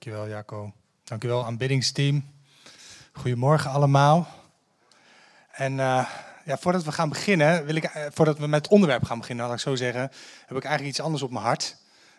Dankjewel Jacco. Dankjewel aanbiddingsteam. Goedemorgen allemaal. En voordat we gaan beginnen, voordat we met het onderwerp gaan beginnen, laat ik zo zeggen, heb ik eigenlijk iets anders op mijn hart.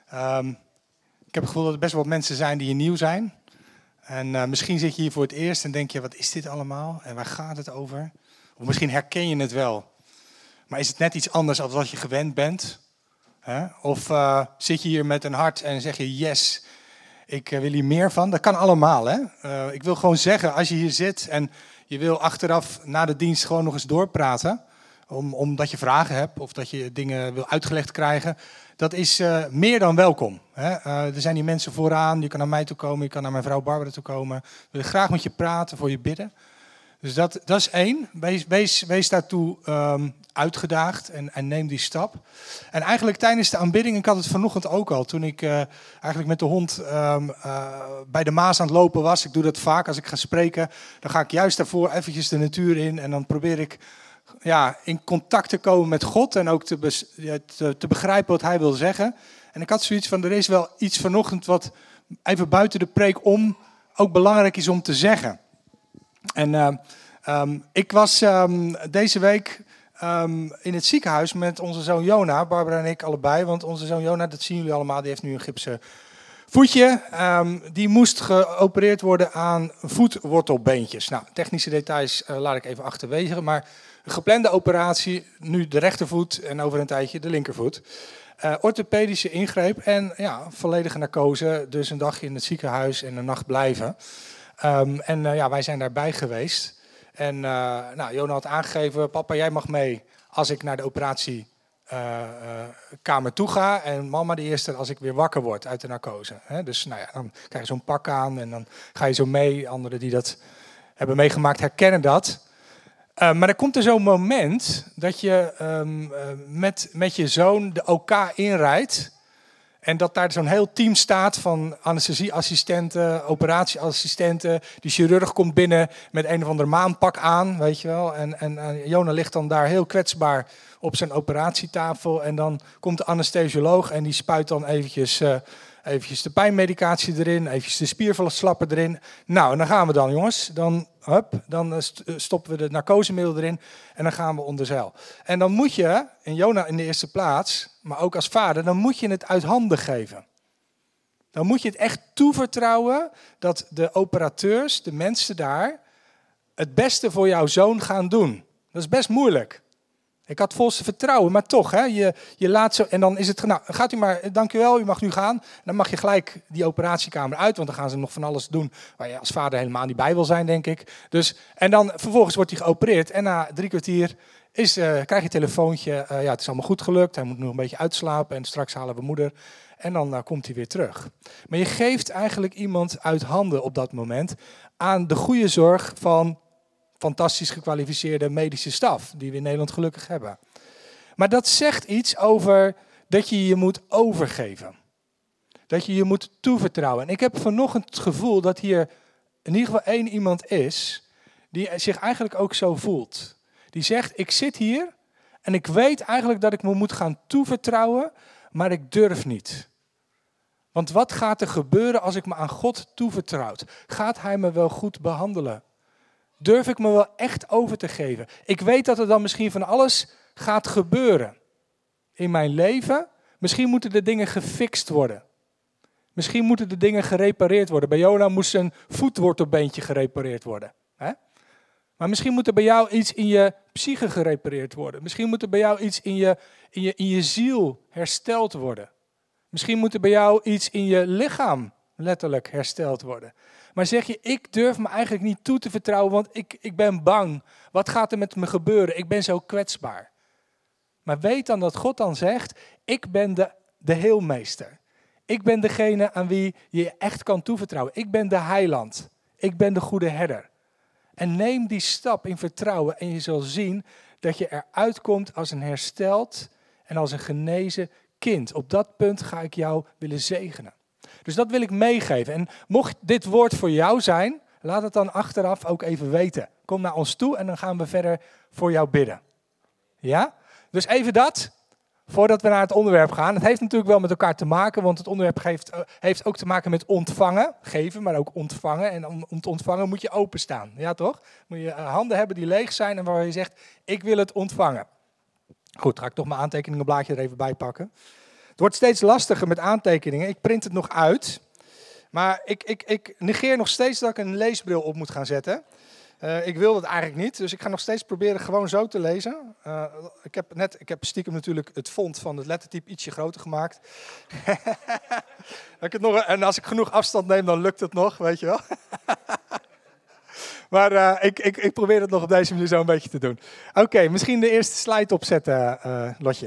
Ik heb het gevoel dat er best wel wat mensen zijn die hier nieuw zijn. En misschien zit je hier voor het eerst en denk je, wat is dit allemaal? En waar gaat het over? Of misschien herken je het wel. Maar is het net iets anders dan wat je gewend bent? Of zit je hier met een hart en zeg je, yes, ik wil hier meer van? Dat kan allemaal. Ik wil gewoon zeggen, als je hier zit en je wil achteraf na de dienst gewoon nog eens doorpraten, omdat je vragen hebt of dat je dingen wil uitgelegd krijgen, dat is meer dan welkom. Er zijn hier mensen vooraan, je kan naar mij toe komen, je kan naar mijn vrouw Barbara toe komen. We willen graag met je praten, voor je bidden. Dus dat is één. Wees daartoe uitgedaagd en neem die stap. En eigenlijk tijdens de aanbidding, ik had het vanochtend ook al, toen ik eigenlijk met de hond bij de Maas aan het lopen was. Ik doe dat vaak als ik ga spreken. Dan ga ik juist daarvoor eventjes de natuur in en dan probeer ik in contact te komen met God en ook te begrijpen wat hij wil zeggen. En ik had zoiets van, er is wel iets vanochtend wat even buiten de preek om ook belangrijk is om te zeggen. En ik was deze week in het ziekenhuis met onze zoon Jona, Barbara en ik allebei. Want onze zoon Jona, dat zien jullie allemaal, die heeft nu een gipsen voetje. Die moest geopereerd worden aan voetwortelbeentjes. Nou, technische details laat ik even achterwege. Maar een geplande operatie, nu de rechtervoet en over een tijdje de linkervoet. Orthopedische ingreep en volledige narcose. Dus een dag in het ziekenhuis en een nacht blijven. Wij zijn daarbij geweest. En Jona had aangegeven, papa, jij mag mee als ik naar de operatiekamer toe ga. En mama de eerste als ik weer wakker word uit de narcose. Dus dan krijg je zo'n pak aan en dan ga je zo mee. Anderen die dat hebben meegemaakt herkennen dat. Maar er komt er zo'n moment dat je met je zoon de OK inrijdt. En dat daar zo'n heel team staat van anesthesieassistenten, operatieassistenten. Die chirurg komt binnen met een of ander maanpak aan, weet je wel. En Jona ligt dan daar heel kwetsbaar op zijn operatietafel. En dan komt de anesthesioloog en die spuit dan eventjes de pijnmedicatie erin, eventjes de spierverslapper erin. Nou, en dan gaan we dan, jongens. Dan stoppen we de narcosemiddel erin en dan gaan we onder zeil. En dan moet je, en Jona in de eerste plaats, maar ook als vader, dan moet je het uit handen geven. Dan moet je het echt toevertrouwen dat de operateurs, de mensen daar, het beste voor jouw zoon gaan doen. Dat is best moeilijk. Ik had volste vertrouwen, maar toch, je laat zo. En dan is het, gaat u maar, dankjewel, u mag nu gaan. Dan mag je gelijk die operatiekamer uit, want dan gaan ze nog van alles doen waar je als vader helemaal niet bij wil zijn, denk ik. Dus, en dan vervolgens wordt hij geopereerd en na 3 kwartier krijg je een telefoontje. Het is allemaal goed gelukt, hij moet nog een beetje uitslapen en straks halen we moeder. En dan komt hij weer terug. Maar je geeft eigenlijk iemand uit handen op dat moment aan de goede zorg van fantastisch gekwalificeerde medische staf, die we in Nederland gelukkig hebben. Maar dat zegt iets over dat je je moet overgeven. Dat je je moet toevertrouwen. En ik heb vanochtend het gevoel dat hier in ieder geval 1 iemand is die zich eigenlijk ook zo voelt. Die zegt, ik zit hier en ik weet eigenlijk dat ik me moet gaan toevertrouwen, maar ik durf niet. Want wat gaat er gebeuren als ik me aan God toevertrouw? Gaat hij me wel goed behandelen? Durf ik me wel echt over te geven? Ik weet dat er dan misschien van alles gaat gebeuren in mijn leven. Misschien moeten de dingen gefixt worden. Misschien moeten de dingen gerepareerd worden. Bij Jona moest een voetwortelbeentje gerepareerd worden. Maar misschien moet er bij jou iets in je psyche gerepareerd worden. Misschien moet er bij jou iets in je ziel hersteld worden. Misschien moet er bij jou iets in je lichaam letterlijk hersteld worden. Maar zeg je, ik durf me eigenlijk niet toe te vertrouwen, want ik ben bang. Wat gaat er met me gebeuren? Ik ben zo kwetsbaar. Maar weet dan dat God dan zegt, ik ben de heelmeester. Ik ben degene aan wie je je echt kan toevertrouwen. Ik ben de heiland. Ik ben de goede herder. En neem die stap in vertrouwen en je zal zien dat je eruit komt als een hersteld en als een genezen kind. Op dat punt ga ik jou willen zegenen. Dus dat wil ik meegeven. En mocht dit woord voor jou zijn, laat het dan achteraf ook even weten. Kom naar ons toe en dan gaan we verder voor jou bidden. Ja? Dus even dat. Voordat we naar het onderwerp gaan. Het heeft natuurlijk wel met elkaar te maken, want het onderwerp heeft ook te maken met ontvangen. Geven, maar ook ontvangen. En om te ontvangen moet je openstaan. Ja, toch? Moet je handen hebben die leeg zijn en waar je zegt, ik wil het ontvangen. Goed, ga ik toch mijn aantekeningenblaadje er even bij pakken. Het wordt steeds lastiger met aantekeningen. Ik print het nog uit. Maar ik negeer nog steeds dat ik een leesbril op moet gaan zetten. Ik wil dat eigenlijk niet, dus ik ga nog steeds proberen gewoon zo te lezen. Ik heb stiekem natuurlijk het font van het lettertype ietsje groter gemaakt. En als ik genoeg afstand neem, dan lukt het nog, weet je wel. Maar ik probeer het nog op deze manier zo een beetje te doen. Oké, misschien de eerste slide opzetten, Lotje.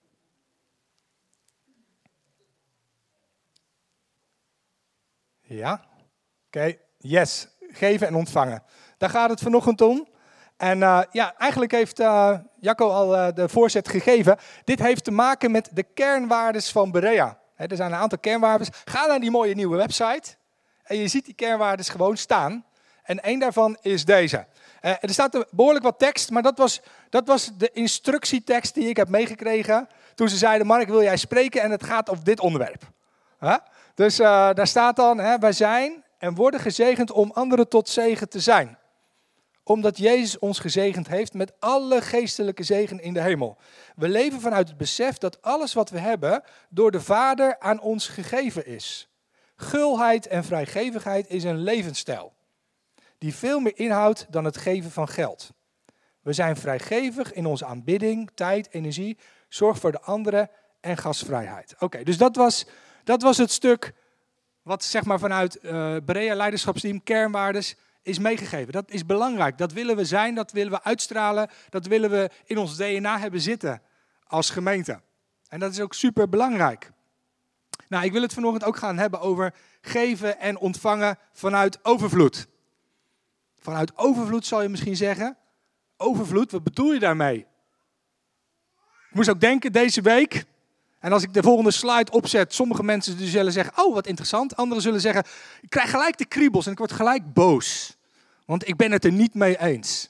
Ja, oké. Yes, geven en ontvangen. Daar gaat het vanochtend om. En eigenlijk heeft Jacco al de voorzet gegeven. Dit heeft te maken met de kernwaardes van Berea. Er zijn een aantal kernwaardes. Ga naar die mooie nieuwe website. En je ziet die kernwaardes gewoon staan. En één daarvan is deze. Er staat behoorlijk wat tekst, maar dat was de instructietekst die ik heb meegekregen. Toen ze zeiden, Mark, wil jij spreken? En het gaat over dit onderwerp. Dus daar staat dan, wij zijn en worden gezegend om anderen tot zegen te zijn. Omdat Jezus ons gezegend heeft met alle geestelijke zegen in de hemel. We leven vanuit het besef dat alles wat we hebben door de Vader aan ons gegeven is. Gulheid en vrijgevigheid is een levensstijl die veel meer inhoudt dan het geven van geld. We zijn vrijgevig in onze aanbidding, tijd, energie, zorg voor de anderen en gastvrijheid. Oké, dus dat was het stuk wat zeg maar vanuit Berea leiderschapsteam, kernwaardes, is meegegeven. Dat is belangrijk. Dat willen we zijn, dat willen we uitstralen, dat willen we in ons DNA hebben zitten als gemeente. En dat is ook super belangrijk. Nou, ik wil het vanochtend ook gaan hebben over geven en ontvangen vanuit overvloed. Vanuit overvloed zal je misschien zeggen. Overvloed, wat bedoel je daarmee? Ik moest ook denken deze week. En als ik de volgende slide opzet, sommige mensen zullen zeggen, oh wat interessant. Anderen zullen zeggen, ik krijg gelijk de kriebels en ik word gelijk boos. Want ik ben het er niet mee eens.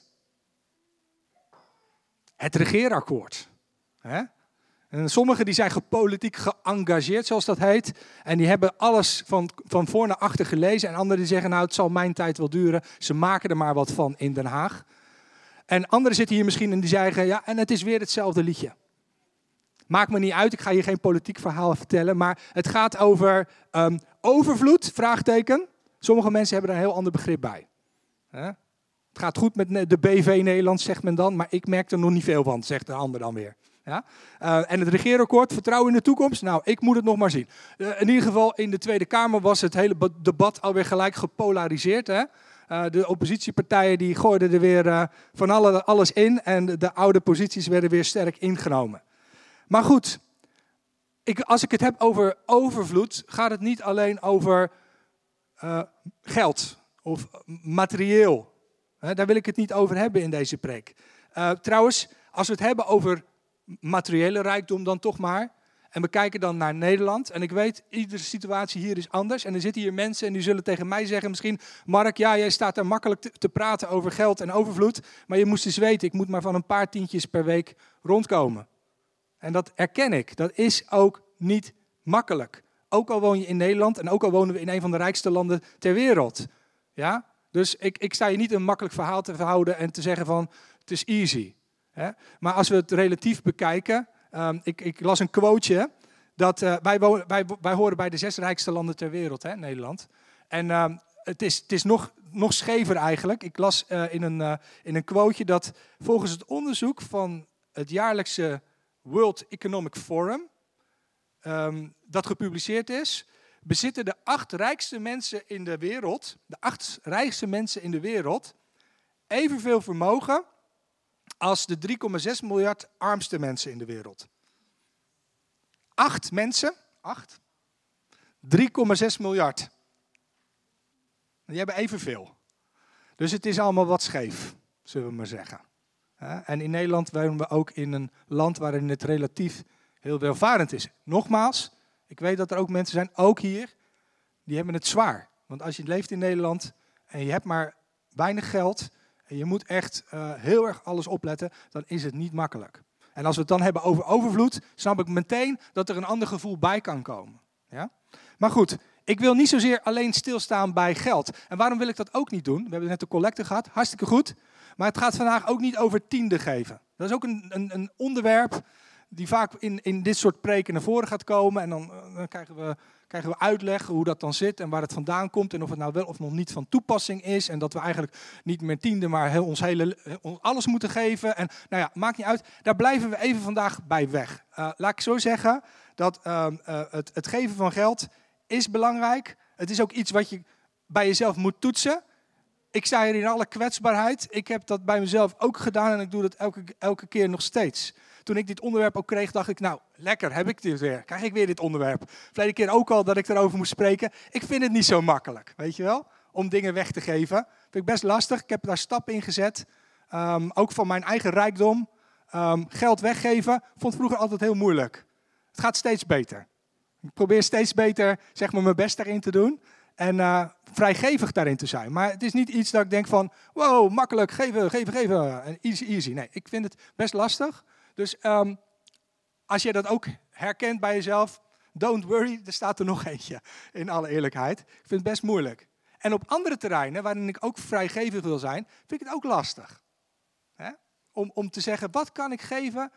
Het regeerakkoord. Hè? En sommigen die zijn politiek geëngageerd, zoals dat heet. En die hebben alles van voor naar achter gelezen. En anderen die zeggen, nou het zal mijn tijd wel duren. Ze maken er maar wat van in Den Haag. En anderen zitten hier misschien en die zeggen, ja en het is weer hetzelfde liedje. Maakt me niet uit, ik ga hier geen politiek verhaal vertellen. Maar het gaat over overvloed, vraagteken. Sommige mensen hebben er een heel ander begrip bij. Het gaat goed met de BV Nederland, zegt men dan. Maar ik merk er nog niet veel van, zegt de ander dan weer. Ja? En het regeerakkoord, vertrouwen in de toekomst? Nou, ik moet het nog maar zien. In ieder geval, in de Tweede Kamer was het hele debat alweer gelijk gepolariseerd. Hè? De oppositiepartijen die gooiden er weer van alles in. En de oude posities werden weer sterk ingenomen. Maar goed, als ik het heb over overvloed, gaat het niet alleen over geld of materieel. Daar wil ik het niet over hebben in deze preek. Trouwens, als we het hebben over materiële rijkdom dan toch maar. En we kijken dan naar Nederland. En ik weet, iedere situatie hier is anders. En er zitten hier mensen en die zullen tegen mij zeggen misschien, Mark, ja, jij staat daar makkelijk te praten over geld en overvloed. Maar je moest eens weten, ik moet maar van een paar tientjes per week rondkomen. En dat erken ik. Dat is ook niet makkelijk. Ook al woon je in Nederland en ook al wonen we in een van de rijkste landen ter wereld. Ja? Dus ik sta je niet een makkelijk verhaal te verhouden en te zeggen van het is easy. Hè? Maar als we het relatief bekijken, ik las een quoteje, dat wij horen bij de 6 rijkste landen ter wereld, hè, Nederland. En het is nog schever eigenlijk. Ik las in een quoteje dat volgens het onderzoek van het jaarlijkse World Economic Forum, dat gepubliceerd is, bezitten de 8 rijkste mensen in de wereld, evenveel vermogen als de 3,6 miljard armste mensen in de wereld. 8 mensen, 3,6 miljard. Die hebben evenveel. Dus het is allemaal wat scheef, zullen we maar zeggen. En in Nederland wonen we ook in een land waarin het relatief heel welvarend is. Nogmaals, ik weet dat er ook mensen zijn, ook hier, die hebben het zwaar. Want als je leeft in Nederland en je hebt maar weinig geld en je moet echt heel erg alles opletten, dan is het niet makkelijk. En als we het dan hebben over overvloed, snap ik meteen dat er een ander gevoel bij kan komen. Ja? Maar goed, ik wil niet zozeer alleen stilstaan bij geld. En waarom wil ik dat ook niet doen? We hebben net de collecte gehad, hartstikke goed. Maar het gaat vandaag ook niet over tiende geven. Dat is ook een onderwerp die vaak in dit soort preken naar voren gaat komen. En dan krijgen we uitleg hoe dat dan zit en waar het vandaan komt. En of het nou wel of nog niet van toepassing is. En dat we eigenlijk niet meer tiende, maar ons alles moeten geven. En nou ja, maakt niet uit. Daar blijven we even vandaag bij weg. Laat ik zo zeggen dat het geven van geld is belangrijk. Het is ook iets wat je bij jezelf moet toetsen. Ik sta hier in alle kwetsbaarheid. Ik heb dat bij mezelf ook gedaan en ik doe dat elke keer nog steeds. Toen ik dit onderwerp ook kreeg, dacht ik, nou, lekker, heb ik dit weer. Krijg ik weer dit onderwerp. Verleden keer ook al dat ik erover moest spreken. Ik vind het niet zo makkelijk, weet je wel, om dingen weg te geven. Vind ik best lastig. Ik heb daar stappen in gezet. Ook van mijn eigen rijkdom. Geld weggeven, vond vroeger altijd heel moeilijk. Het gaat steeds beter. Ik probeer steeds beter, zeg maar, mijn best daarin te doen. En vrijgevig daarin te zijn. Maar het is niet iets dat ik denk van, wow, makkelijk, geven. En easy. Nee, ik vind het best lastig. Dus als je dat ook herkent bij jezelf, don't worry, er staat er nog eentje, in alle eerlijkheid. Ik vind het best moeilijk. En op andere terreinen, waarin ik ook vrijgevig wil zijn, vind ik het ook lastig. Hè? Om te zeggen, wat kan ik geven,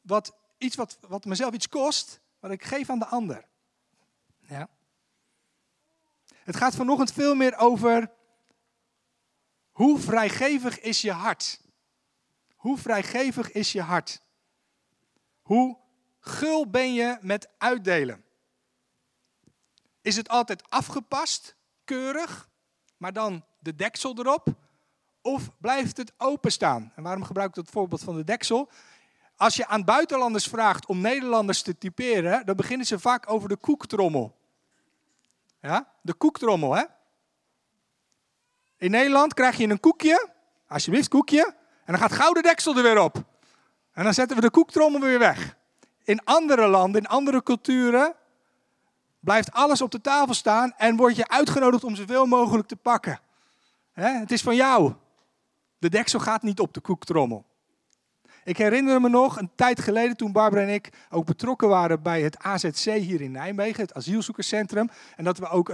wat mezelf iets kost, wat ik geef aan de ander. Ja. Het gaat vanochtend veel meer over hoe vrijgevig is je hart. Hoe vrijgevig is je hart? Hoe gul ben je met uitdelen? Is het altijd afgepast, keurig, maar dan de deksel erop? Of blijft het openstaan? En waarom gebruik ik dat voorbeeld van de deksel? Als je aan buitenlanders vraagt om Nederlanders te typeren, dan beginnen ze vaak over de koektrommel. Ja, de koektrommel, hè? In Nederland krijg je een koekje, alsjeblieft koekje, en dan gaat gauw de deksel er weer op. En dan zetten we de koektrommel weer weg. In andere landen, in andere culturen, blijft alles op de tafel staan en word je uitgenodigd om zoveel mogelijk te pakken. Het is van jou. De deksel gaat niet op de koektrommel. Ik herinner me nog een tijd geleden toen Barbara en ik ook betrokken waren bij het AZC hier in Nijmegen, het asielzoekerscentrum. En dat we ook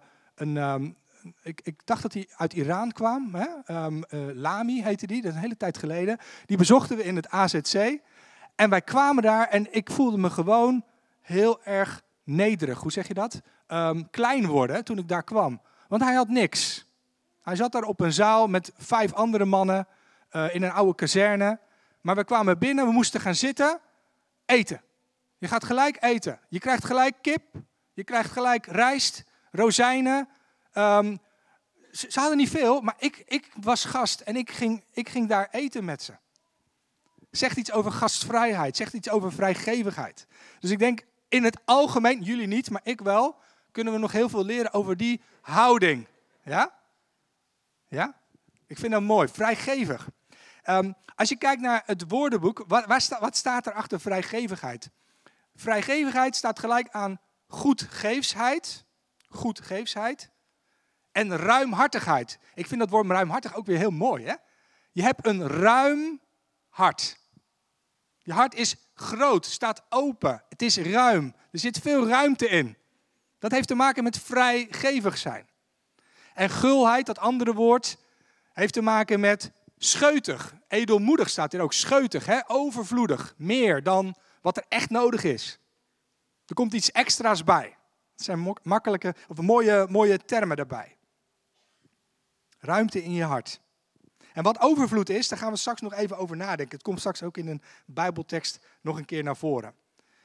ik dacht dat hij uit Iran kwam, Lami heette die, dat is een hele tijd geleden. Die bezochten we in het AZC en wij kwamen daar en ik voelde me gewoon heel erg nederig. Hoe zeg je dat? Klein worden toen ik daar kwam. Want hij had niks. Hij zat daar op een zaal met 5 andere mannen in een oude kazerne. Maar we kwamen binnen, we moesten gaan zitten, eten. Je gaat gelijk eten. Je krijgt gelijk kip, je krijgt gelijk rijst, rozijnen. Ze hadden niet veel, maar ik was gast en ik ging daar eten met ze. Zegt iets over gastvrijheid, zegt iets over vrijgevigheid. Dus ik denk in het algemeen, jullie niet, maar ik wel, kunnen we nog heel veel leren over die houding. Ja? Ja? Ik vind dat mooi, vrijgevig. Als je kijkt naar het woordenboek, wat staat er achter vrijgevigheid? Vrijgevigheid staat gelijk aan goedgeefsheid en ruimhartigheid. Ik vind dat woord ruimhartig ook weer heel mooi. Hè? Je hebt een ruim hart. Je hart is groot, staat open, het is ruim. Er zit veel ruimte in. Dat heeft te maken met vrijgevig zijn. En gulheid, dat andere woord, heeft te maken met scheutig. Edelmoedig staat hier ook, scheutig, hè? Overvloedig. Meer dan wat er echt nodig is. Er komt iets extra's bij. Het zijn makkelijke of mooie termen daarbij. Ruimte in je hart. En wat overvloed is, daar gaan we straks nog even over nadenken. Het komt straks ook in een Bijbeltekst nog een keer naar voren.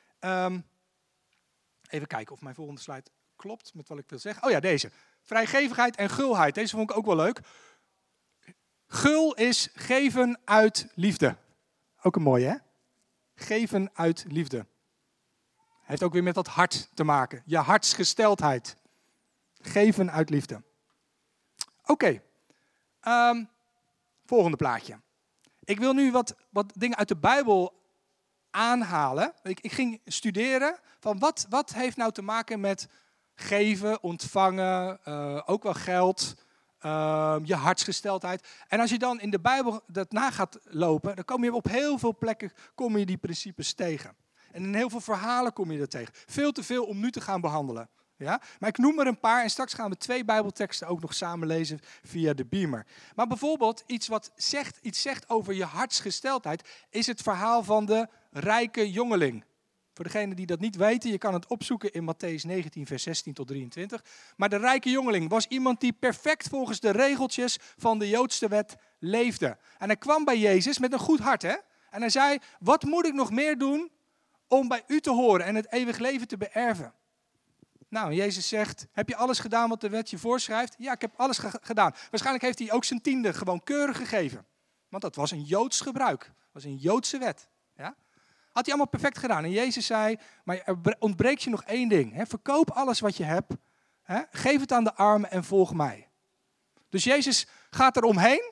Even kijken of mijn volgende slide klopt met wat ik wil zeggen. Oh ja, deze. Vrijgevigheid en gulheid. Deze vond ik ook wel leuk. Gul is geven uit liefde. Ook een mooie, hè? Geven uit liefde. Heeft ook weer met dat hart te maken. Je hartsgesteldheid. Geven uit liefde. Oké. Volgende plaatje. Ik wil nu wat dingen uit de Bijbel aanhalen. Ik ging studeren van wat heeft nou te maken met geven, ontvangen, ook wel geld. je hartsgesteldheid. En als je dan in de Bijbel dat na gaat lopen, dan kom je op heel veel plekken die principes tegen. En in heel veel verhalen kom je dat tegen. Veel te veel om nu te gaan behandelen. Ja? Maar ik noem er een paar en straks gaan we 2 Bijbelteksten ook nog samen lezen via de beamer. Maar bijvoorbeeld iets wat iets zegt over je hartsgesteldheid is het verhaal van de rijke jongeling. Voor degenen die dat niet weten, je kan het opzoeken in Mattheüs 19 vers 16 tot 23. Maar de rijke jongeling was iemand die perfect volgens de regeltjes van de Joodse wet leefde. En hij kwam bij Jezus met een goed hart. Hè? En hij zei, wat moet ik nog meer doen om bij u te horen en het eeuwig leven te beërven? Nou, Jezus zegt, heb je alles gedaan wat de wet je voorschrijft? Ja, ik heb alles gedaan. Waarschijnlijk heeft hij ook zijn tiende gewoon keurig gegeven. Want dat was een Joods gebruik. Dat was een Joodse wet. Ja? Had hij allemaal perfect gedaan. En Jezus zei, maar er ontbreekt je nog 1 ding. Hè? Verkoop alles wat je hebt. Hè? Geef het aan de armen en volg mij. Dus Jezus gaat er omheen.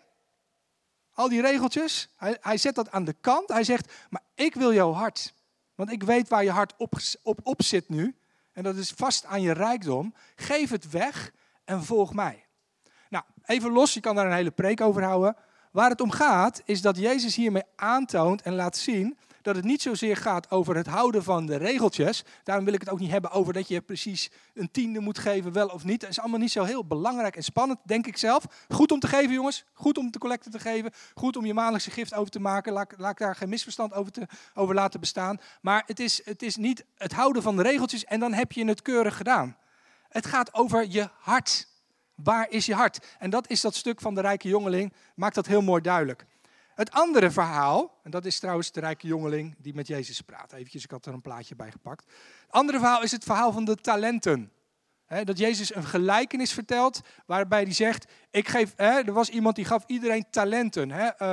Al die regeltjes. Hij zet dat aan de kant. Hij zegt, maar ik wil jouw hart. Want ik weet waar je hart op zit nu. En dat is vast aan je rijkdom. Geef het weg en volg mij. Nou, even los, je kan daar een hele preek over houden. Waar het om gaat, is dat Jezus hiermee aantoont en laat zien dat het niet zozeer gaat over het houden van de regeltjes. Daarom wil ik het ook niet hebben over dat je precies een tiende moet geven, wel of niet. Dat is allemaal niet zo heel belangrijk en spannend, denk ik zelf. Goed om te geven, jongens. Goed om de collecte te geven. Goed om je maandelijkse gift over te maken. Laat ik daar geen misverstand over laten bestaan. Maar het is niet het houden van de regeltjes en dan heb je het keurig gedaan. Het gaat over je hart. Waar is je hart? En dat is dat stuk van de rijke jongeling. Maakt dat heel mooi duidelijk. Het andere verhaal, en dat is trouwens de rijke jongeling die met Jezus praat. Eventjes, ik had er een plaatje bij gepakt. Het andere verhaal is het verhaal van de talenten. Dat Jezus een gelijkenis vertelt waarbij hij zegt, er was iemand die gaf iedereen talenten.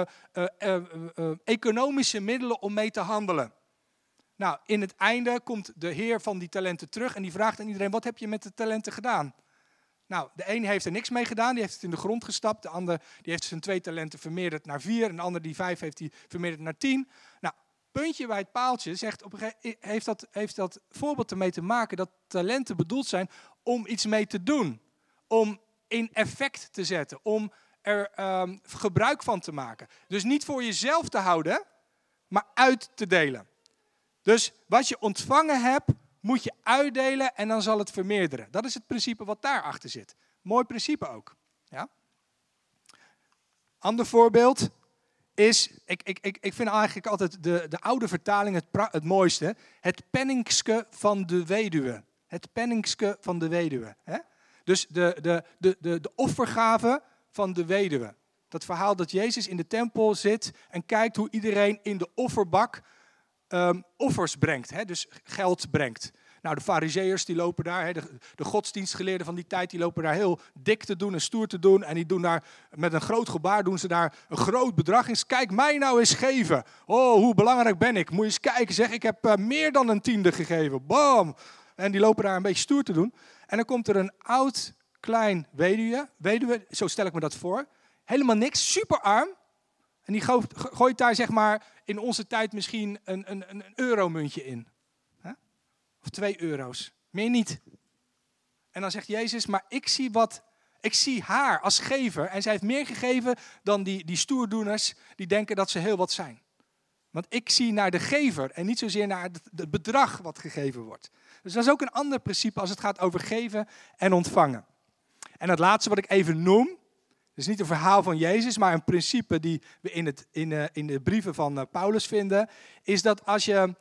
Economische middelen om mee te handelen. Nou, in het einde komt de heer van die talenten terug en die vraagt aan iedereen, wat heb je met de talenten gedaan? Nou, de een heeft er niks mee gedaan, die heeft het in de grond gestapt. De ander die heeft zijn 2 talenten vermeerderd naar 4. En de ander die 5 heeft die vermeerderd naar 10. Nou, puntje bij het paaltje zegt, heeft dat voorbeeld ermee te maken dat talenten bedoeld zijn om iets mee te doen. Om in effect te zetten, om er gebruik van te maken. Dus niet voor jezelf te houden, maar uit te delen. Dus wat je ontvangen hebt, moet je uitdelen en dan zal het vermeerderen. Dat is het principe wat daarachter zit. Mooi principe ook. Ja? Ander voorbeeld is, ik vind eigenlijk altijd de oude vertaling het mooiste. Het penningske van de weduwe. Het penningske van de weduwe. Hè? Dus de offergave van de weduwe. Dat verhaal dat Jezus in de tempel zit en kijkt hoe iedereen in de offerbak offers brengt, hè, dus geld brengt. Nou, de farizeeërs die lopen daar, hè, de godsdienstgeleerden van die tijd, die lopen daar heel dik te doen en stoer te doen. En die doen daar met een groot gebaar, doen ze daar een groot bedrag in. Kijk mij nou eens geven. Oh, hoe belangrijk ben ik. Moet je eens kijken, zeg, ik heb meer dan een tiende gegeven. Bam! En die lopen daar een beetje stoer te doen. En dan komt er een oud, klein weduwe, zo stel ik me dat voor. Helemaal niks, super arm. En die gooit daar zeg maar in onze tijd misschien een euromuntje in. Of 2 euro's. Meer niet. En dan zegt Jezus, maar ik zie haar als gever. En zij heeft meer gegeven dan die stoerdoeners die denken dat ze heel wat zijn. Want ik zie naar de gever en niet zozeer naar het bedrag wat gegeven wordt. Dus dat is ook een ander principe als het gaat over geven en ontvangen. En het laatste wat ik even noem, dus niet een verhaal van Jezus, maar een principe die we in de brieven van Paulus vinden, is dat als je,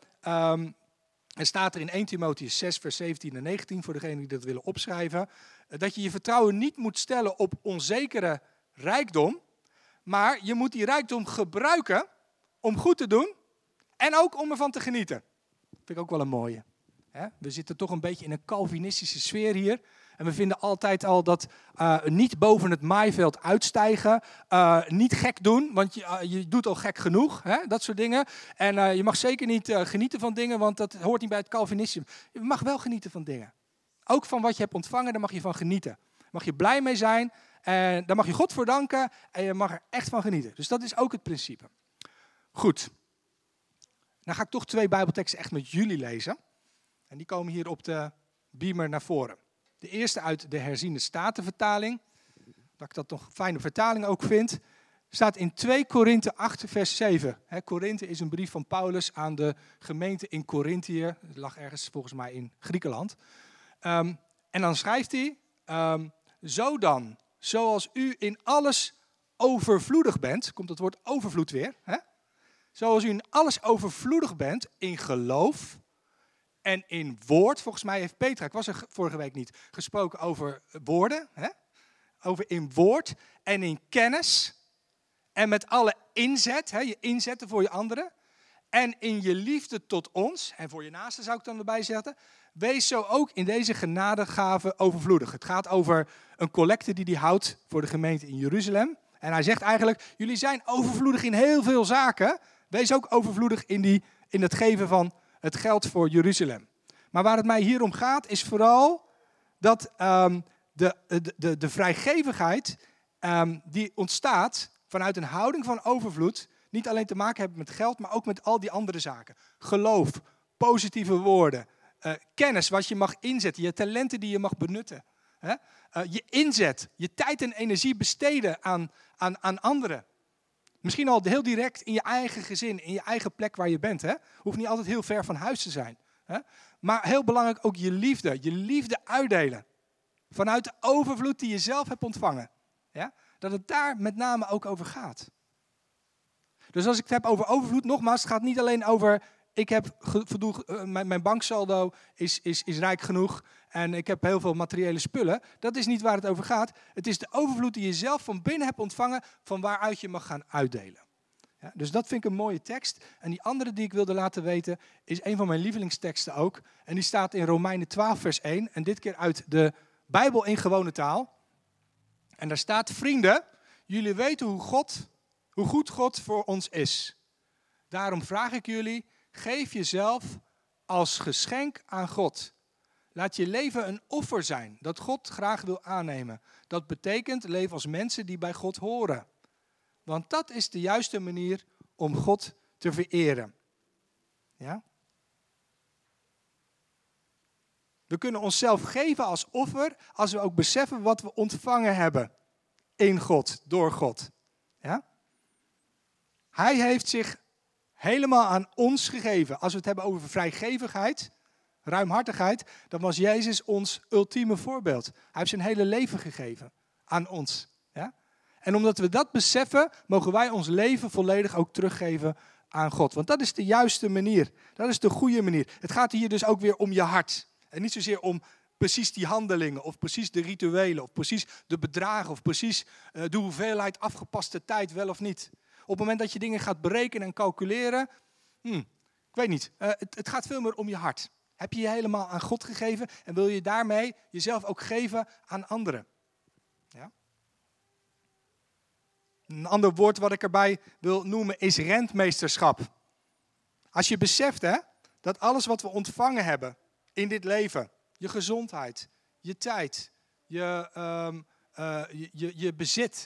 er staat er in 1 Timotheüs 6 vers 17 en 19, voor degenen die dat willen opschrijven, dat je je vertrouwen niet moet stellen op onzekere rijkdom, maar je moet die rijkdom gebruiken om goed te doen en ook om ervan te genieten. Dat vind ik ook wel een mooie. We zitten toch een beetje in een Calvinistische sfeer hier. En we vinden altijd al dat niet boven het maaiveld uitstijgen, niet gek doen, want je doet al gek genoeg, hè? Dat soort dingen. En je mag zeker niet genieten van dingen, want dat hoort niet bij het Calvinisme. Je mag wel genieten van dingen. Ook van wat je hebt ontvangen, daar mag je van genieten. Daar mag je blij mee zijn, en daar mag je God voor danken en je mag er echt van genieten. Dus dat is ook het principe. Goed. Dan ga ik toch 2 Bijbelteksten echt met jullie lezen. En die komen hier op de beamer naar voren. De eerste uit de herziene Statenvertaling. dat ik dat nog een fijne vertaling ook vind, staat in 2 Korinthe 8 vers 7. Korinthe is een brief van Paulus aan de gemeente in Korinthië. Het lag ergens volgens mij in Griekenland. En dan schrijft hij, zo dan, zoals u in alles overvloedig bent, komt het woord overvloed weer. Zoals u in alles overvloedig bent, in geloof en in woord. Volgens mij heeft Petra, ik was er vorige week niet, gesproken over woorden. Over in woord en in kennis. En met alle inzet, je inzetten voor je anderen. En in je liefde tot ons, en voor je naaste zou ik dan erbij zetten. Wees zo ook in deze genadegave overvloedig. Het gaat over een collecte die hij houdt voor de gemeente in Jeruzalem. En hij zegt eigenlijk, jullie zijn overvloedig in heel veel zaken. Wees ook overvloedig in het geven van het geld voor Jeruzalem. Maar waar het mij hier om gaat, is vooral dat de vrijgevigheid die ontstaat vanuit een houding van overvloed, niet alleen te maken hebben met geld, maar ook met al die andere zaken. Geloof, positieve woorden, kennis wat je mag inzetten, je talenten die je mag benutten. Je inzet, je tijd en energie besteden aan anderen. Misschien al heel direct in je eigen gezin, in je eigen plek waar je bent. Hoeft niet altijd heel ver van huis te zijn. Maar heel belangrijk ook je liefde uitdelen. Vanuit de overvloed die je zelf hebt ontvangen. Dat het daar met name ook over gaat. Dus als ik het heb over overvloed, nogmaals, het gaat niet alleen over, ik heb mijn banksaldo is rijk genoeg en ik heb heel veel materiële spullen. Dat is niet waar het over gaat. Het is de overvloed die je zelf van binnen hebt ontvangen, van waaruit je mag gaan uitdelen. Ja, dus dat vind ik een mooie tekst. En die andere die ik wilde laten weten, is een van mijn lievelingsteksten ook. En die staat in Romeinen 12 vers 1. En dit keer uit de Bijbel in gewone taal. En daar staat, vrienden, jullie weten hoe goed God voor ons is. Daarom vraag ik jullie, geef jezelf als geschenk aan God. Laat je leven een offer zijn dat God graag wil aannemen. Dat betekent leven als mensen die bij God horen. Want dat is de juiste manier om God te vereren. Ja? We kunnen onszelf geven als offer als we ook beseffen wat we ontvangen hebben in God, door God. Ja? Hij heeft zich helemaal aan ons gegeven. Als we het hebben over vrijgevigheid, ruimhartigheid, dan was Jezus ons ultieme voorbeeld. Hij heeft zijn hele leven gegeven aan ons. Ja? En omdat we dat beseffen, mogen wij ons leven volledig ook teruggeven aan God. Want dat is de juiste manier. Dat is de goede manier. Het gaat hier dus ook weer om je hart. En niet zozeer om precies die handelingen, of precies de rituelen, of precies de bedragen, of precies de hoeveelheid afgepaste tijd, wel of niet. Op het moment dat je dingen gaat berekenen en calculeren, ik weet niet. Het gaat veel meer om je hart. Heb je je helemaal aan God gegeven en wil je daarmee jezelf ook geven aan anderen? Ja? Een ander woord wat ik erbij wil noemen is rentmeesterschap. Als je beseft dat alles wat we ontvangen hebben in dit leven, je gezondheid, je tijd, je bezit,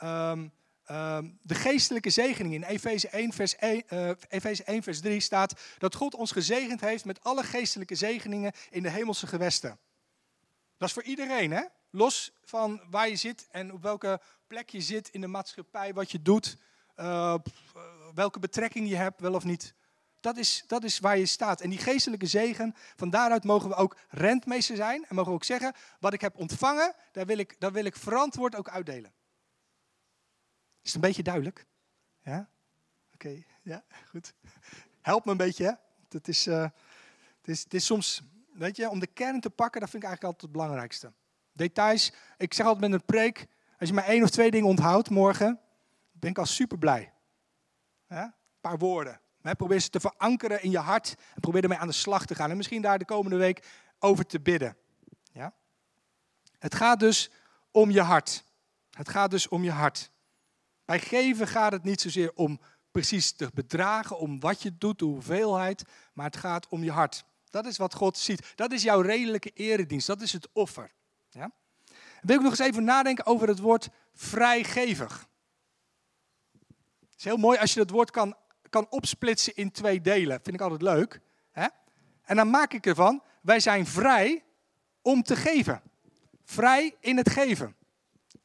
de geestelijke zegening in Efeze 1 vers 3 staat dat God ons gezegend heeft met alle geestelijke zegeningen in de hemelse gewesten. Dat is voor iedereen, los van waar je zit en op welke plek je zit in de maatschappij, wat je doet, welke betrekking je hebt, wel of niet. Dat is waar je staat. En die geestelijke zegen, van daaruit mogen we ook rentmeester zijn. En mogen we ook zeggen, wat ik heb ontvangen, daar wil ik verantwoord ook uitdelen. Is het een beetje duidelijk? Ja? Oké, ja, goed. Help me een beetje, hè? Het is soms, weet je, om de kern te pakken, dat vind ik eigenlijk altijd het belangrijkste. Details, ik zeg altijd met een preek, als je maar 1 of 2 dingen onthoudt morgen, ben ik al super blij. Ja? Een paar woorden. Probeer ze te verankeren in je hart en probeer ermee aan de slag te gaan. En misschien daar de komende week over te bidden. Ja? Het gaat dus om je hart. Het gaat dus om je hart. Bij geven gaat het niet zozeer om precies de bedragen, om wat je doet, de hoeveelheid, maar het gaat om je hart. Dat is wat God ziet. Dat is jouw redelijke eredienst. Dat is het offer. Ja? Wil ik nog eens even nadenken over het woord vrijgevig. Het is heel mooi als je dat woord kan opsplitsen in 2 delen. Vind ik altijd leuk. Hè? En dan maak ik ervan, wij zijn vrij om te geven. Vrij in het geven.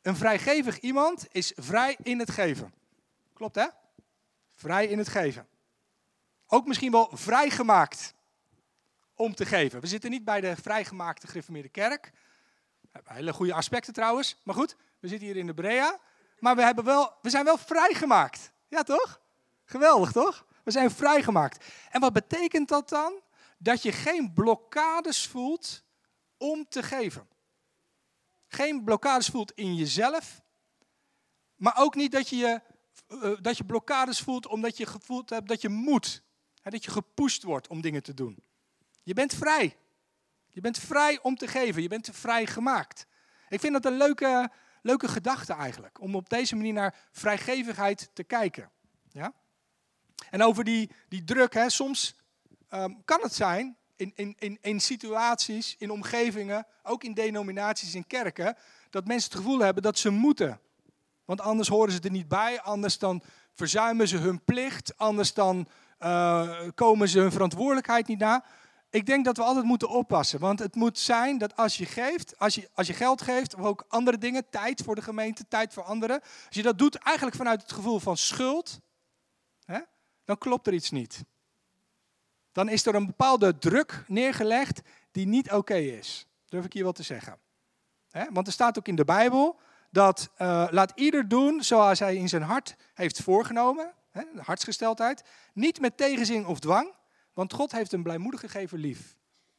Een vrijgevig iemand is vrij in het geven. Klopt, hè? Vrij in het geven. Ook misschien wel vrijgemaakt om te geven. We zitten niet bij de vrijgemaakte gereformeerde kerk. We hebben hele goede aspecten trouwens. Maar goed, we zitten hier in de Brea. Maar we zijn wel vrijgemaakt. Ja, toch? Geweldig, toch? We zijn vrijgemaakt. En wat betekent dat dan? Dat je geen blokkades voelt om te geven. Geen blokkades voelt in jezelf. Maar ook niet dat je blokkades voelt omdat je gevoeld hebt dat je moet. Dat je gepusht wordt om dingen te doen. Je bent vrij. Je bent vrij om te geven. Je bent vrij gemaakt. Ik vind dat een leuke gedachte eigenlijk. Om op deze manier naar vrijgevigheid te kijken. Ja? En over die druk, hè, soms kan het zijn in situaties, in omgevingen, ook in denominaties, in kerken, dat mensen het gevoel hebben dat ze moeten. Want anders horen ze er niet bij, anders dan verzuimen ze hun plicht, anders dan komen ze hun verantwoordelijkheid niet na. Ik denk dat we altijd moeten oppassen, want het moet zijn dat als je geeft, als je geld geeft, of ook andere dingen, tijd voor de gemeente, tijd voor anderen, als je dat doet eigenlijk vanuit het gevoel van schuld, hè, dan klopt er iets niet. Dan is er een bepaalde druk neergelegd die niet oké is. Durf ik hier wel te zeggen. Want er staat ook in de Bijbel dat laat ieder doen zoals hij in zijn hart heeft voorgenomen. De hartsgesteldheid. Niet met tegenzin of dwang, want God heeft een blijmoedige gever lief.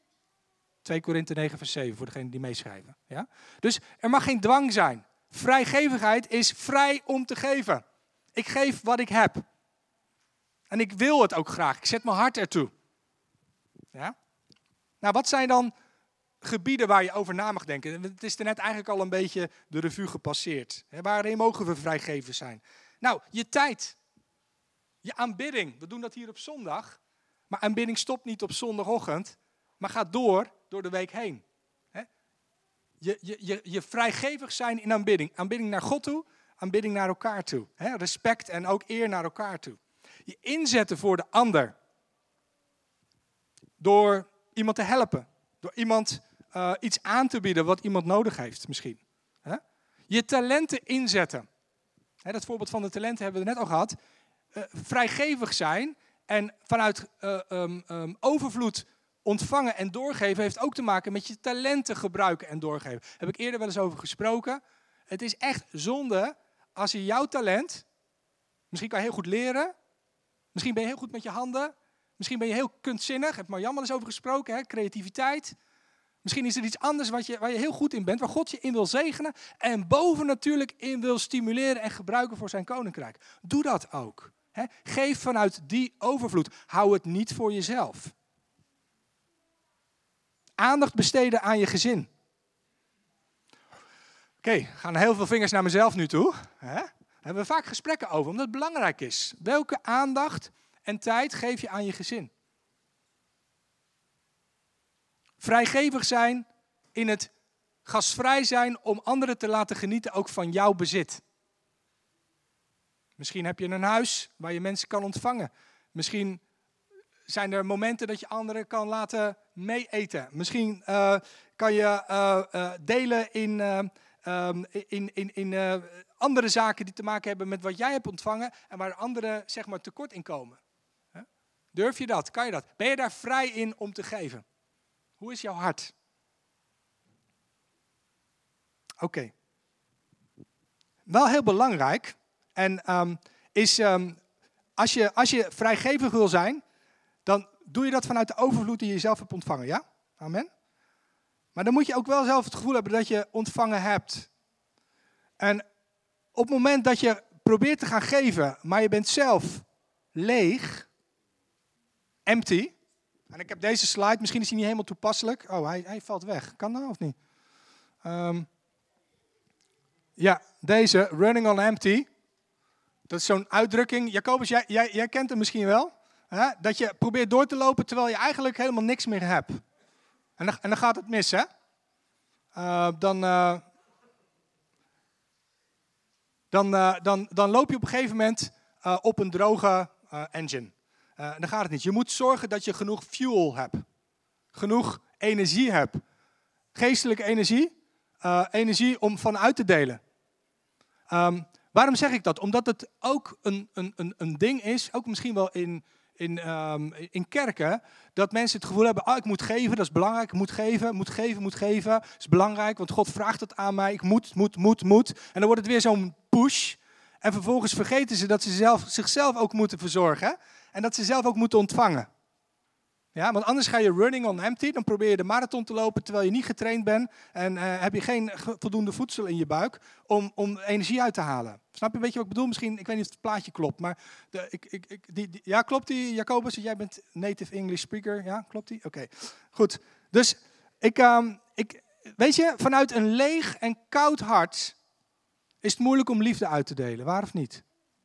2 Korinthe 9 vers 7 voor degenen die meeschrijven. Ja? Dus er mag geen dwang zijn. Vrijgevigheid is vrij om te geven. Ik geef wat ik heb. En ik wil het ook graag. Ik zet mijn hart ertoe. Ja? Nou, wat zijn dan gebieden waar je over na mag denken? Het is er net eigenlijk al een beetje de revue gepasseerd. Waarin mogen we vrijgevig zijn? Nou, je tijd. Je aanbidding. We doen dat hier op zondag. Maar aanbidding stopt niet op zondagochtend. Maar gaat door de week heen. Je vrijgevig zijn in aanbidding. Aanbidding naar God toe. Aanbidding naar elkaar toe. Respect en ook eer naar elkaar toe. Je inzetten voor de ander. Door iemand te helpen. Door iemand iets aan te bieden wat iemand nodig heeft misschien. Je talenten inzetten. Dat voorbeeld van de talenten hebben we net al gehad. Vrijgevig zijn en vanuit overvloed ontvangen en doorgeven heeft ook te maken met je talenten gebruiken en doorgeven. Daar heb ik eerder wel eens over gesproken. Het is echt zonde als je jouw talent, misschien kan je heel goed leren, misschien ben je heel goed met je handen, misschien ben je heel kunstzinnig, daar heeft Marjan wel eens over gesproken, creativiteit. Misschien is er iets anders waar je heel goed in bent, waar God je in wil zegenen en boven natuurlijk in wil stimuleren en gebruiken voor zijn koninkrijk. Doe dat ook. Geef vanuit die overvloed. Hou het niet voor jezelf. Aandacht besteden aan je gezin. Oké, gaan heel veel vingers naar mezelf nu toe. Daar hebben we vaak gesprekken over, omdat het belangrijk is. Welke aandacht en tijd geef je aan je gezin? Vrijgevig zijn in het gastvrij zijn om anderen te laten genieten ook van jouw bezit. Misschien heb je een huis waar je mensen kan ontvangen. Misschien zijn er momenten dat je anderen kan laten meeeten. Misschien kan je delen in andere zaken die te maken hebben met wat jij hebt ontvangen en waar anderen zeg maar tekort in komen. Durf je dat? Kan je dat? Ben je daar vrij in om te geven? Hoe is jouw hart? Oké. Wel heel belangrijk. En als je vrijgevig wil zijn, dan doe je dat vanuit de overvloed die je zelf hebt ontvangen. Ja? Amen. Maar dan moet je ook wel zelf het gevoel hebben dat je ontvangen hebt. En op het moment dat je probeert te gaan geven, maar je bent zelf leeg, empty. En ik heb deze slide, misschien is hij niet helemaal toepasselijk. Oh, hij valt weg. Kan dat of niet? Ja, deze, running on empty. Dat is zo'n uitdrukking. Jacobus, jij kent hem misschien wel. Hè? Dat je probeert door te lopen terwijl je eigenlijk helemaal niks meer hebt. En dan gaat het mis, hè? Dan loop je op een gegeven moment op een droge engine. Dan gaat het niet. Je moet zorgen dat je genoeg fuel hebt. Genoeg energie hebt. Geestelijke energie. Energie om van uit te delen. Waarom zeg ik dat? Omdat het ook een ding is, ook misschien wel in kerken, dat mensen het gevoel hebben, ik moet geven, dat is belangrijk, ik moet geven, dat is belangrijk, want God vraagt het aan mij, ik moet. En dan wordt het weer zo'n push. En vervolgens vergeten ze dat ze zichzelf ook moeten verzorgen en dat ze zelf ook moeten ontvangen. Ja, want anders ga je running on empty, dan probeer je de marathon te lopen terwijl je niet getraind bent en heb je geen voldoende voedsel in je buik om energie uit te halen. Snap je een beetje wat ik bedoel? Misschien, ik weet niet of het plaatje klopt, maar ja, klopt die, Jacobus? Jij bent native English speaker, ja, klopt die? Oké, goed. Dus weet je, vanuit een leeg en koud hart is het moeilijk om liefde uit te delen, waar of niet?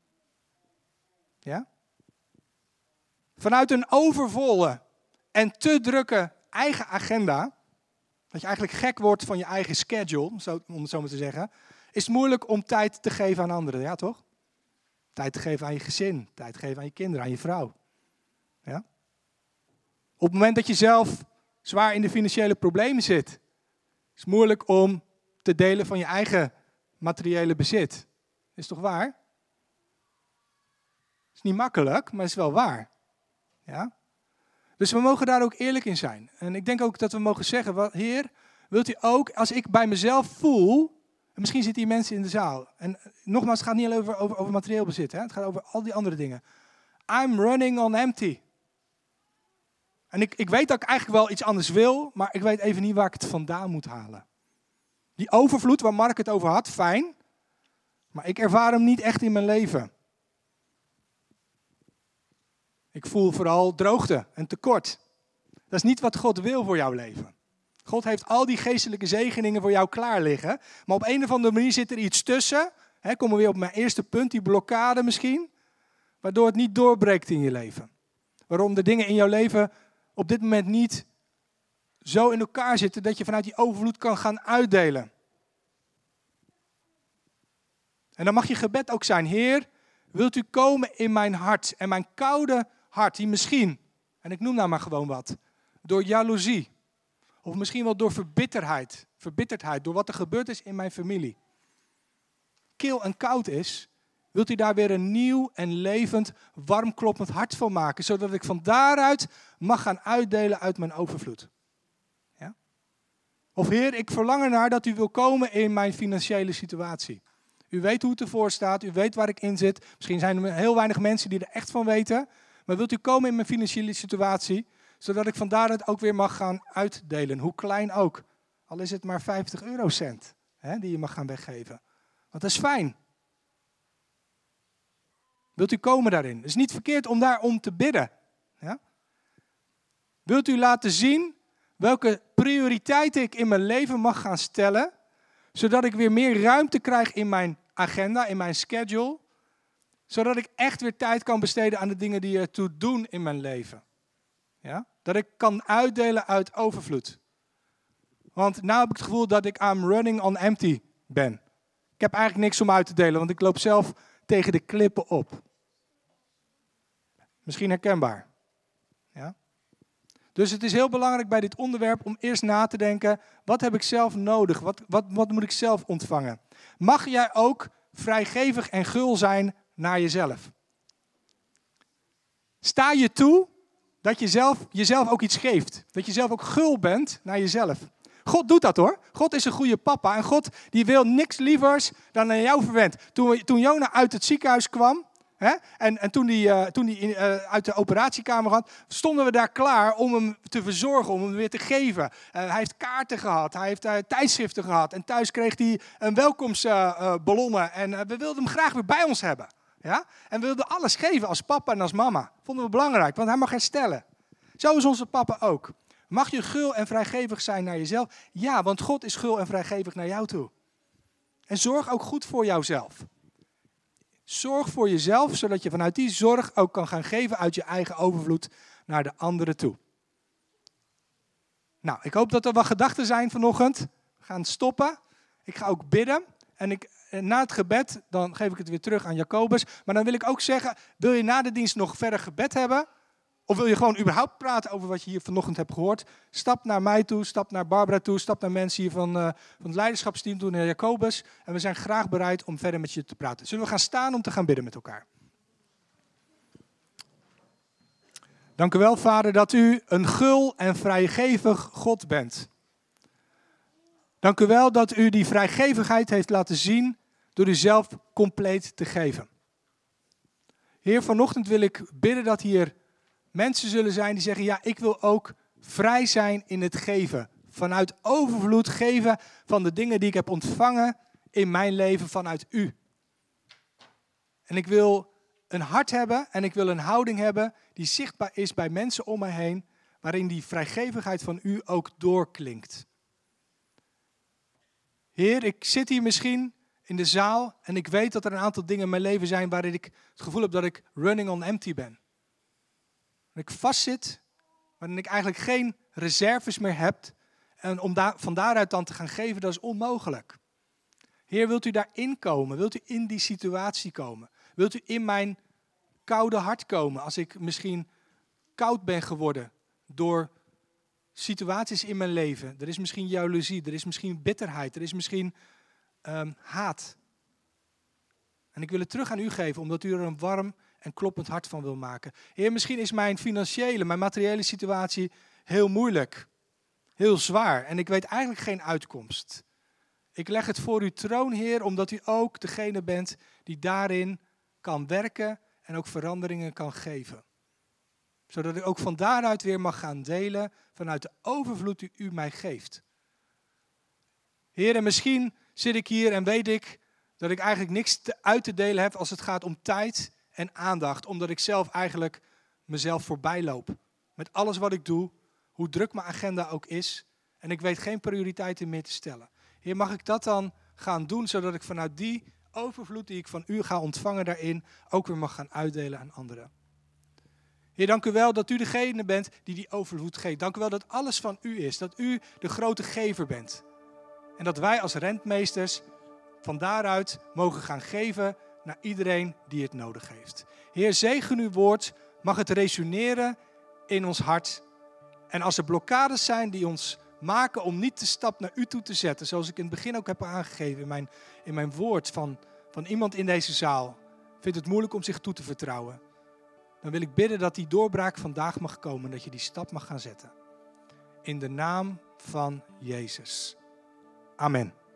Ja? Vanuit een overvolle en te drukke eigen agenda, dat je eigenlijk gek wordt van je eigen schedule, om het zo maar te zeggen, is het moeilijk om tijd te geven aan anderen, ja toch? Tijd te geven aan je gezin, tijd te geven aan je kinderen, aan je vrouw. Ja? Op het moment dat je zelf zwaar in de financiële problemen zit, is het moeilijk om te delen van je eigen materiële bezit. Is toch waar? Is niet makkelijk, maar is wel waar. Ja? Dus we mogen daar ook eerlijk in zijn. En ik denk ook dat we mogen zeggen, Heer, wilt u ook, als ik bij mezelf voel, en misschien zitten hier mensen in de zaal. En nogmaals, het gaat niet alleen over materieel bezit. Hè? Het gaat over al die andere dingen. I'm running on empty. En ik weet dat ik eigenlijk wel iets anders wil, maar ik weet even niet waar ik het vandaan moet halen. Die overvloed waar Mark het over had, fijn. Maar ik ervaar hem niet echt in mijn leven. Ik voel vooral droogte en tekort. Dat is niet wat God wil voor jouw leven. God heeft al die geestelijke zegeningen voor jou klaar liggen. Maar op een of andere manier zit er iets tussen. Komen we weer op mijn eerste punt, die blokkade misschien. Waardoor het niet doorbreekt in je leven. Waarom de dingen in jouw leven op dit moment niet zo in elkaar zitten dat je vanuit die overvloed kan gaan uitdelen. En dan mag je gebed ook zijn, Heer, wilt u komen in mijn hart en mijn koude hart, die misschien, en ik noem nou maar gewoon wat, door jaloezie, of misschien wel door verbitterdheid, door wat er gebeurd is in mijn familie, kil en koud is, wilt u daar weer een nieuw en levend, warm kloppend hart van maken, zodat ik van daaruit mag gaan uitdelen uit mijn overvloed. Ja? Of Heer, ik verlang ernaar dat u wil komen in mijn financiële situatie. U weet hoe het ervoor staat, u weet waar ik in zit. Misschien zijn er heel weinig mensen die er echt van weten. Maar wilt u komen in mijn financiële situatie, zodat ik van daaruit ook weer mag gaan uitdelen. Hoe klein ook. Al is het maar 50 eurocent die je mag gaan weggeven. Want dat is fijn. Wilt u komen daarin? Het is niet verkeerd om daarom te bidden. Ja? Wilt u laten zien welke prioriteiten ik in mijn leven mag gaan stellen, zodat ik weer meer ruimte krijg in mijn agenda, in mijn schedule, zodat ik echt weer tijd kan besteden aan de dingen die ertoe doen in mijn leven. Ja? Dat ik kan uitdelen uit overvloed. Want nu heb ik het gevoel dat ik I'm running on empty ben. Ik heb eigenlijk niks om uit te delen, want ik loop zelf tegen de klippen op. Misschien herkenbaar. Ja? Dus het is heel belangrijk bij dit onderwerp om eerst na te denken, wat heb ik zelf nodig? Wat moet ik zelf ontvangen? Mag jij ook vrijgevig en gul zijn naar jezelf? Sta je toe dat je jezelf ook iets geeft? Dat je zelf ook gul bent naar jezelf? God doet dat hoor. God is een goede papa en God die wil niks lievers dan aan jou verwend. Toen Jona uit het ziekenhuis kwam, en toen hij uit de operatiekamer had, stonden we daar klaar om hem te verzorgen, om hem weer te geven. Hij heeft kaarten gehad, hij heeft tijdschriften gehad. En thuis kreeg hij een welkomstballonnen. En we wilden hem graag weer bij ons hebben. Ja? En we wilden alles geven als papa en als mama. Vonden we belangrijk, want hij mag herstellen. Zo is onze papa ook. Mag je gul en vrijgevig zijn naar jezelf? Ja, want God is gul en vrijgevig naar jou toe. En zorg ook goed voor jouzelf. Zorg voor jezelf, zodat je vanuit die zorg ook kan gaan geven uit je eigen overvloed naar de anderen toe. Nou, ik hoop dat er wat gedachten zijn vanochtend. We gaan stoppen. Ik ga ook bidden. En na het gebed, dan geef ik het weer terug aan Jacobus. Maar dan wil ik ook zeggen, wil je na de dienst nog verder gebed hebben? Of wil je gewoon überhaupt praten over wat je hier vanochtend hebt gehoord? Stap naar mij toe, stap naar Barbara toe, stap naar mensen hier van het leiderschapsteam toe, naar Jacobus. En we zijn graag bereid om verder met je te praten. Zullen we gaan staan om te gaan bidden met elkaar? Dank u wel, Vader, dat u een gul en vrijgevig God bent. Dank u wel dat u die vrijgevigheid heeft laten zien door u zelf compleet te geven. Heer, vanochtend wil ik bidden dat hier mensen zullen zijn die zeggen, ja, ik wil ook vrij zijn in het geven. Vanuit overvloed geven van de dingen die ik heb ontvangen in mijn leven vanuit u. En ik wil een hart hebben en ik wil een houding hebben die zichtbaar is bij mensen om mij heen, waarin die vrijgevigheid van u ook doorklinkt. Heer, ik zit hier misschien in de zaal en ik weet dat er een aantal dingen in mijn leven zijn waarin ik het gevoel heb dat ik running on empty ben. Dat ik vastzit, waarin ik eigenlijk geen reserves meer heb. En om van daaruit dan te gaan geven, dat is onmogelijk. Heer, wilt u daarin komen? Wilt u in die situatie komen? Wilt u in mijn koude hart komen als ik misschien koud ben geworden door situaties in mijn leven? Er is misschien jaloezie, er is misschien bitterheid, er is misschien haat. En ik wil het terug aan u geven, omdat u er een warm en kloppend hart van wil maken. Heer, misschien is mijn financiële, mijn materiële situatie heel moeilijk. Heel zwaar. En ik weet eigenlijk geen uitkomst. Ik leg het voor uw troon, Heer, omdat u ook degene bent die daarin kan werken en ook veranderingen kan geven. Zodat ik ook van daaruit weer mag gaan delen vanuit de overvloed die u mij geeft. Heer, en misschien zit ik hier en weet ik dat ik eigenlijk niks uit te delen heb als het gaat om tijd en aandacht. Omdat ik zelf eigenlijk mezelf voorbij loop. Met alles wat ik doe, hoe druk mijn agenda ook is. En ik weet geen prioriteiten meer te stellen. Heer, mag ik dat dan gaan doen, zodat ik vanuit die overvloed die ik van u ga ontvangen daarin, ook weer mag gaan uitdelen aan anderen. Heer, dank u wel dat u degene bent die die overvloed geeft. Dank u wel dat alles van u is. Dat u de grote gever bent. En dat wij als rentmeesters van daaruit mogen gaan geven naar iedereen die het nodig heeft. Heer, zegen uw woord. Mag het resoneren in ons hart. En als er blokkades zijn die ons maken om niet de stap naar u toe te zetten, zoals ik in het begin ook heb aangegeven in mijn woord van iemand in deze zaal, vindt het moeilijk om zich toe te vertrouwen. Dan wil ik bidden dat die doorbraak vandaag mag komen, dat je die stap mag gaan zetten. In de naam van Jezus. Amen.